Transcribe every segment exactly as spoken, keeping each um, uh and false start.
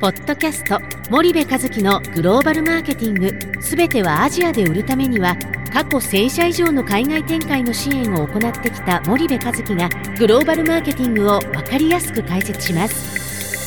ポッドキャスト森部一樹のグローバルマーケティング、すべてはアジアで売るためには、過去せんしゃ以上の海外展開の支援を行ってきた森部一樹がグローバルマーケティングを分かりやすく解説します。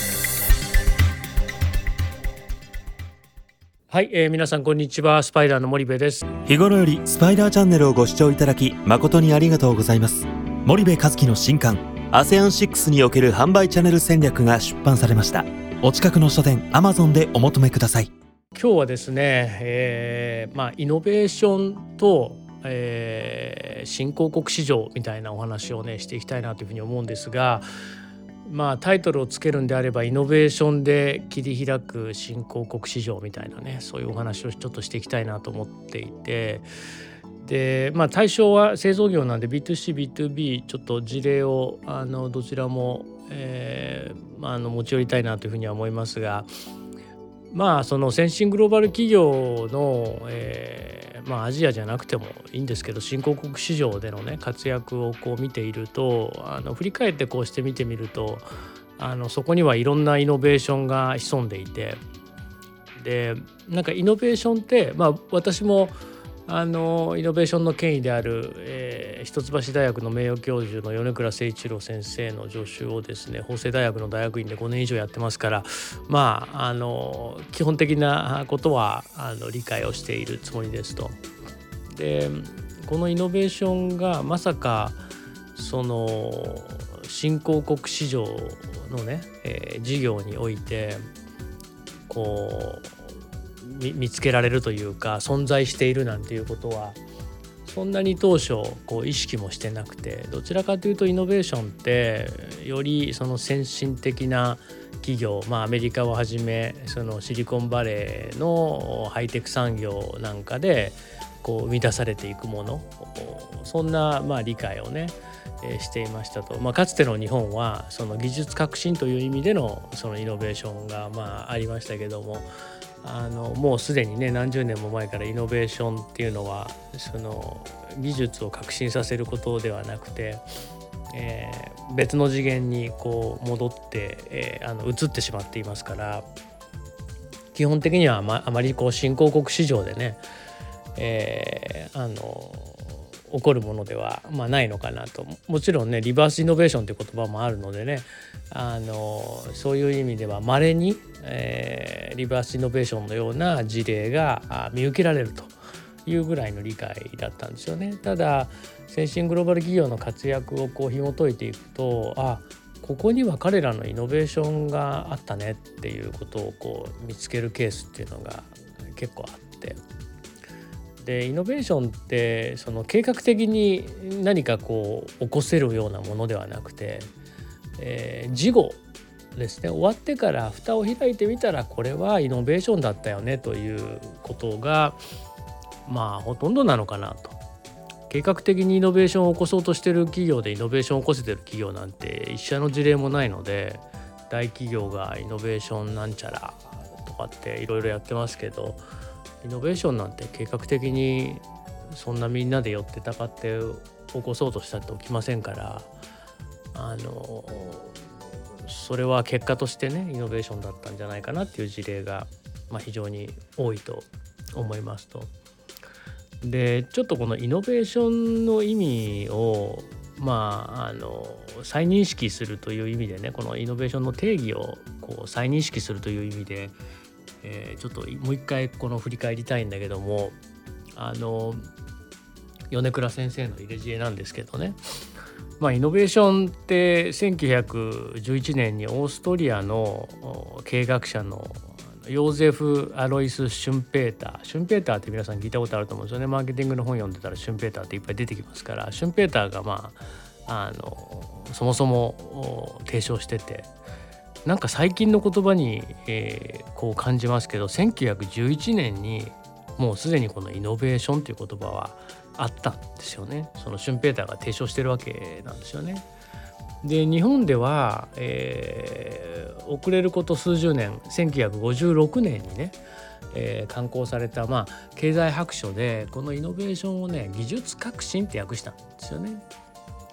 はい、えー、皆さんこんにちは。スパイダーの森部です。 日頃よりスパイダーチャンネルをご視聴いただき誠にありがとうございます。森部一樹の新刊 アセアンシックス における販売チャンネル戦略が出版されました。お近くの書店 アマゾン でお求めください。 今日はですね、えーまあ、イノベーションと、えー、新興国市場みたいなお話をねしていきたいなというふうに思うんですが、まあタイトルをつけるんであればイノベーションで切り開く新興国市場みたいなね、そういうお話をちょっとしていきたいなと思っていて、でまあ対象は製造業なんで ビーツーシー、ビーツービー ちょっと事例をあのどちらも、えーまあ、あの持ち寄りたいなというふうには思いますが、まあその先進グローバル企業の、えーまあ、アジアじゃなくてもいいんですけど新興国市場でのね活躍をこう見ていると、あの振り返ってこうして見てみると、あのそこにはいろんなイノベーションが潜んでいて、でなんかイノベーションって、まあ私もあのイノベーションの権威である、えー、一橋大学の名誉教授の米倉誠一郎先生の助手をですね法政大学の大学院でごねん以上やってますから、まああの基本的なことはあの理解をしているつもりですと。でこのイノベーションがまさかその新興国市場のね、えー、事業においてこう見つけられるというか存在しているなんていうことはそんなに当初こう意識もしてなくて、どちらかというとイノベーションってよりその先進的な企業、まあアメリカをはじめそのシリコンバレーのハイテク産業なんかでこう生み出されていくもの、そんなまあ理解をねしていましたと。まあ、かつての日本はその技術革新という意味でのそのイノベーションがまあありましたけども、あのもうすでにね何十年も前からイノベーションっていうのはその技術を革新させることではなくて、えー、別の次元にこう戻って、えー、あの移ってしまっていますから、基本的にはあ ま, あまりこう新興国市場でね、えー、あの起こるものでは、まあ、ないのかなと。もちろんねリバースイノベーションという言葉もあるのでね、あのそういう意味では稀に、えー、リバースイノベーションのような事例が見受けられるというぐらいの理解だったんですよね。ただ先進グローバル企業の活躍をこう紐解いていくと、あここには彼らのイノベーションがあったねっていうことをこう見つけるケースっていうのが結構あって、でイノベーションってその計画的に何かこう起こせるようなものではなくて、えー、事後ですね、終わってから蓋を開いてみたらこれはイノベーションだったよねということがまあほとんどなのかなと。計画的にイノベーションを起こそうとしている企業でイノベーションを起こせている企業なんて一社の事例もないので、大企業がイノベーションなんちゃらとかっていろいろやってますけど、イノベーションなんて計画的にそんなみんなで寄ってたかって起こそうとしたって起きませんから、あのそれは結果としてねイノベーションだったんじゃないかなっていう事例が、まあ、非常に多いと思いますと。でちょっとこのイノベーションの意味をまああの再認識するという意味でね、このイノベーションの定義をこう再認識するという意味で、えー、ちょっともう一回この振り返りたいんだけども、あの米倉先生の入れ知恵なんですけどね、まあ、イノベーションってせんきゅうひゃくじゅういちねんにオーストリアの経営学者のヨーゼフ・アロイス・シュンペーターシュンペーターって皆さん聞いたことあると思うんですよね。マーケティングの本読んでたらシュンペーターっていっぱい出てきますから、シュンペーターがまああのそもそも提唱してて、なんか最近の言葉に、えー、こう感じますけど、せんきゅうひゃくじゅういちねんにもうすでにこのイノベーションという言葉はあったんですよね。そのシュンペーターが提唱してるわけなんですよね。で日本では、えー、遅れること数十年、せんきゅうひゃくごじゅうろくねんにね、えー、刊行された、まあ、経済白書でこのイノベーションをね技術革新って訳したんですよね。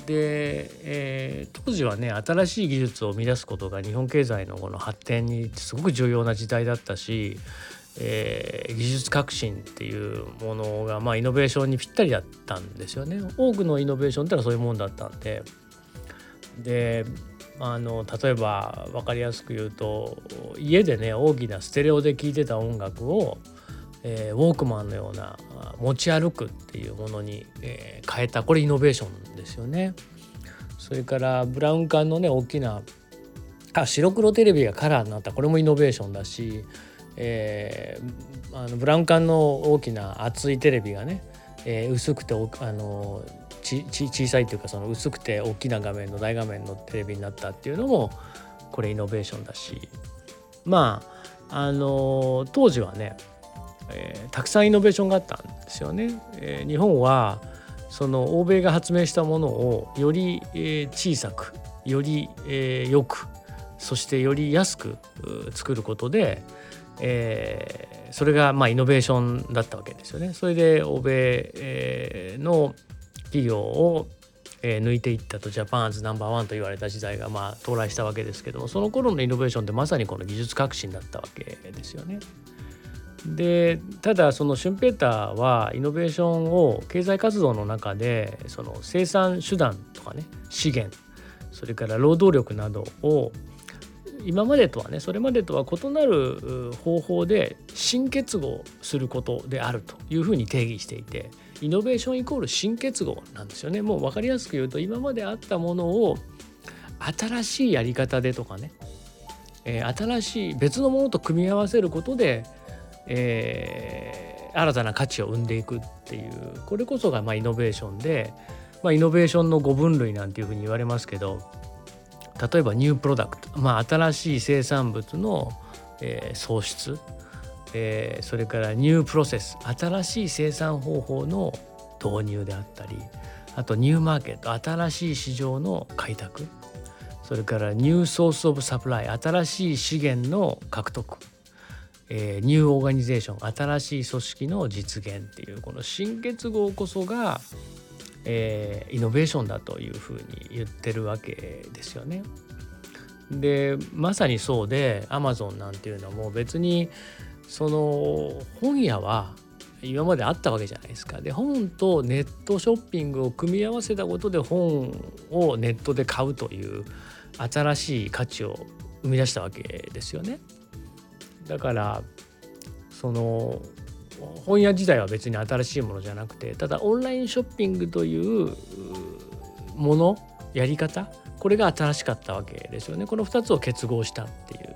で、えー、当時はね新しい技術を生み出すことが日本経済のこの発展にすごく重要な時代だったし、えー、技術革新っていうものが、まあ、イノベーションにぴったりだったんですよね。多くのイノベーションってのはそういうもんだったんで、であの例えば分かりやすく言うと、家でね大きなステレオで聴いてた音楽を、えー、ウォークマンのような持ち歩くっていうものに、えー、変えた、これイノベーションですよね。それからブラウン管のね大きなあ白黒テレビがカラーになった、これもイノベーションだし、えー、あのブラウン管の大きな厚いテレビがね、えー、薄くてあのちち小さいというか、その薄くて大きな画面の大画面のテレビになったっていうのもこれイノベーションだし、まああの当時はね、えー、たくさんイノベーションがあったんですよね。えー、日本はその欧米が発明したものをより、えー、小さくより、えー、よく、そしてより安く作ることで、えー、それがまあイノベーションだったわけですよね。それで欧米、えー、の企業を、えー、抜いていったと、ジャパンアズナンバーワンと言われた時代がまあ到来したわけですけども、その頃のイノベーションってまさにこの技術革新だったわけですよね。でただそのシュンペーターはイノベーションを経済活動の中でその生産手段とかね、資源、それから労働力などを今までとはねそれまでとは異なる方法で新結合することであるというふうに定義していて、イノベーションイコール新結合なんですよね。もう分かりやすく言うと、今まであったものを新しいやり方でとかね、えー、新しい別のものと組み合わせることでえー、新たな価値を生んでいくっていう、これこそがまあイノベーションで、まあ、イノベーションのご分類なんていうふうに言われますけど、例えばニュープロダクト、まあ、新しい生産物の、えー、創出、えー、それからニュープロセス、新しい生産方法の導入であったり、あとニューマーケット、新しい市場の開拓、それからニューソースオブサプライ、新しい資源の獲得、えー、ニューオーガニゼーション、新しい組織の実現っていう、この新結合こそが、えー、イノベーションだというふうに言ってるわけですよね。でまさにそうで、アマゾンなんていうのも別にその本屋は今まであったわけじゃないですか。で本とネットショッピングを組み合わせたことで本をネットで買うという新しい価値を生み出したわけですよね。だからその本屋時代は別に新しいものじゃなくて、ただオンラインショッピングというもの、やり方、これが新しかったわけですよね。このふたつを結合したっていう。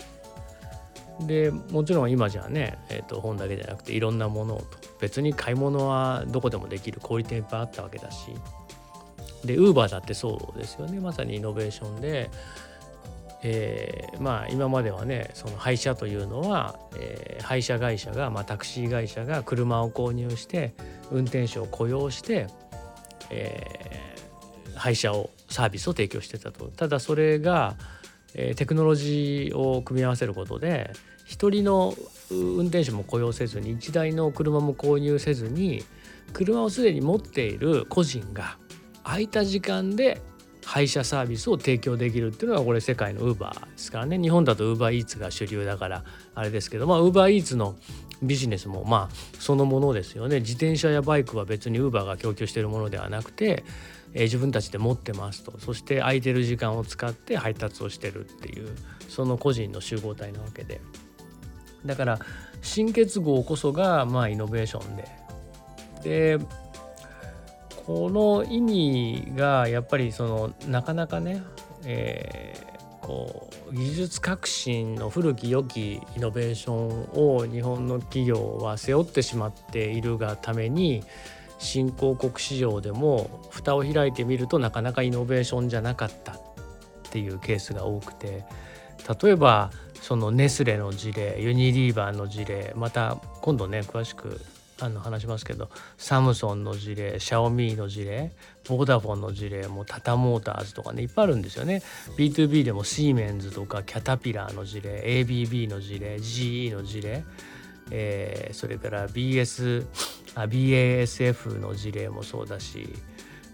でもちろん今じゃね、えーと、本だけじゃなくていろんなものをと、別に買い物はどこでもできる小売店いっぱいあったわけだし、でウーバーだってそうですよね。まさにイノベーションで、えー、まあ今まではね、その配車というのは、えー、配車会社が、まあ、タクシー会社が車を購入して運転手を雇用して、えー、配車をサービスを提供してたと。ただそれが、えー、テクノロジーを組み合わせることで、一人の運転手も雇用せずに、一台の車も購入せずに、車をすでに持っている個人が空いた時間で配車サービスを提供できるっていうのが、これ世界のウーバーですからね。日本だとウーバーイーツが主流だからあれですけど、まあウーバーイーツのビジネスもまあそのものですよね。自転車やバイクは別にウーバーが供給しているものではなくて、えー、自分たちで持ってますと、そして空いてる時間を使って配達をしてるっていう、その個人の集合体なわけで、だから新結合こそがまあイノベーションで、でこの意味がやっぱりそのなかなかね、えー、こう技術革新の古き良きイノベーションを日本の企業は背負ってしまっているがために、新興国市場でも蓋を開いてみるとなかなかイノベーションじゃなかったっていうケースが多くて、例えばそのネスレの事例、ユニリーバーの事例、また今度ね詳しくあの話しますけど、サムソンの事例、シャオミの事例、ボーダフォンの事例、もうタタモーターズとかねいっぱいあるんですよね。 ビーツービー でもシーメンズとかキャタピラーの事例、 エービービー の事例、 ジーイー の事例、えー、それから ビーエス あ ビーエーエスエフ の事例もそうだし、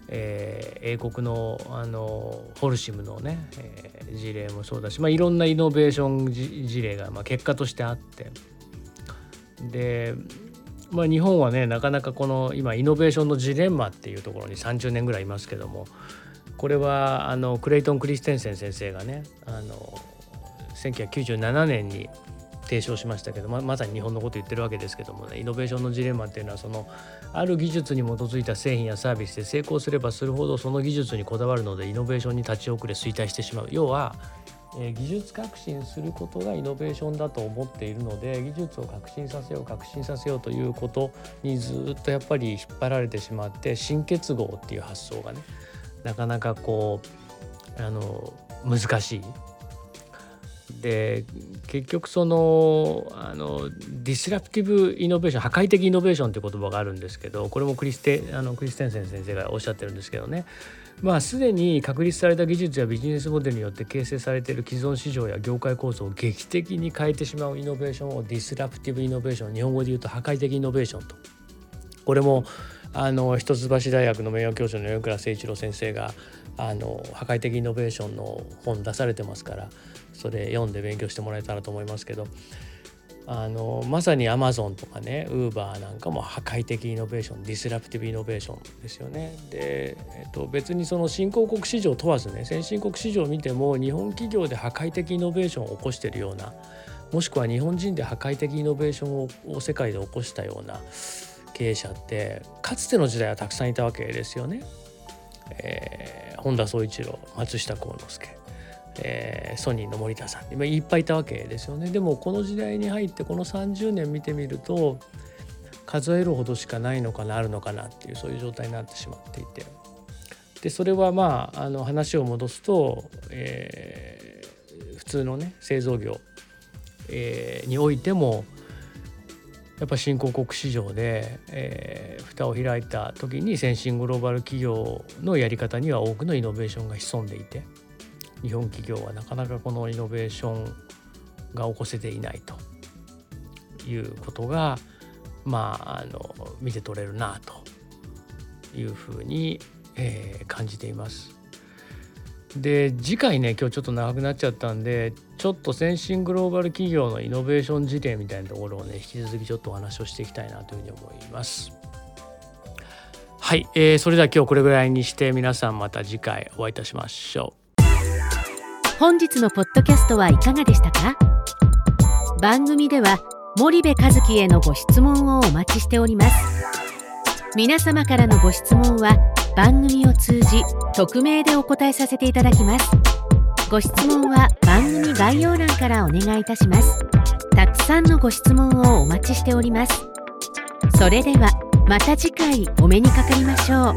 えー、英国のあのホルシムのね、えー、事例もそうだし、まあ、いろんなイノベーション事例がまあ結果としてあって、で、まあ、日本はねなかなかこの今イノベーションのジレンマっていうところにさんじゅうねんぐらいいますけども、これはあのクレイトン・クリステンセン先生がねあのせんきゅうひゃくきゅうじゅうななねんに提唱しましたけど、ま, まさに日本のこと言ってるわけですけどもね、イノベーションのジレンマっていうのはそのある技術に基づいた製品やサービスで成功すればするほどその技術にこだわるのでイノベーションに立ち遅れ衰退してしまう。要は、えー、技術革新することがイノベーションだと思っているので、技術を革新させよう革新させようということにずっとやっぱり引っ張られてしまって、新結合っていう発想がねなかなかこうあの難しい。で結局そのあのディスラプティブイノベーション、破壊的イノベーションという言葉があるんですけど、これもクリステあのクリステンセン先生がおっしゃってるんですけどね、まあすでに確立された技術やビジネスモデルによって形成されている既存市場や業界構造を劇的に変えてしまうイノベーションをディスラプティブイノベーション、日本語で言うと破壊的イノベーションと。これもあの一橋大学の名誉教授の米倉誠一郎先生があの破壊的イノベーションの本出されてますから、それ読んで勉強してもらえたらと思いますけど、あのまさにアマゾンとかね、ウーバーなんかも破壊的イノベーション、ディスラプティブイノベーションですよね。で、えっと、別にその新興国市場問わずね、先進国市場を見ても日本企業で破壊的イノベーションを起こしているような、もしくは日本人で破壊的イノベーションを、を世界で起こしたような経営者ってかつての時代はたくさんいたわけですよね。えー、本田宗一郎、松下幸之助、えー、ソニーの森田さん、今いっぱいいたわけですよね。でもこの時代に入ってこのさんじゅうねん見てみると数えるほどしかないのかな、あるのかなっていう、そういう状態になってしまっていて、でそれはまああの話を戻すと、えー、普通のね製造業、えー、においてもやっぱ新興国市場で、えー、蓋を開いた時に先進グローバル企業のやり方には多くのイノベーションが潜んでいて、日本企業はなかなかこのイノベーションが起こせていないということがまああの見て取れるなというふうに、えー、感じています。で次回ね、今日ちょっと長くなっちゃったんで、ちょっと先進グローバル企業のイノベーション事例みたいなところをね引き続きちょっとお話をしていきたいなというふうに思います。はい、えー、それでは今日これぐらいにして、皆さんまた次回お会いいたしましょう。 本日のポッドキャストはいかがでしたか？番組では森部一樹へのご質問をお待ちしております。皆様からのご質問は番組を通じ匿名でお答えさせていただきます。ご質問は番組概要欄からお願いいたします。たくさんのご質問をお待ちしております。それではまた次回お目にかかりましょう。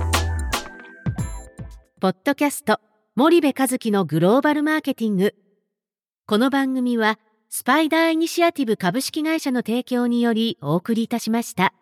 ポッドキャスト森部一樹のグローバルマーケティング。この番組はスパイダーイニシアティブ株式会社の提供によりお送りいたしました。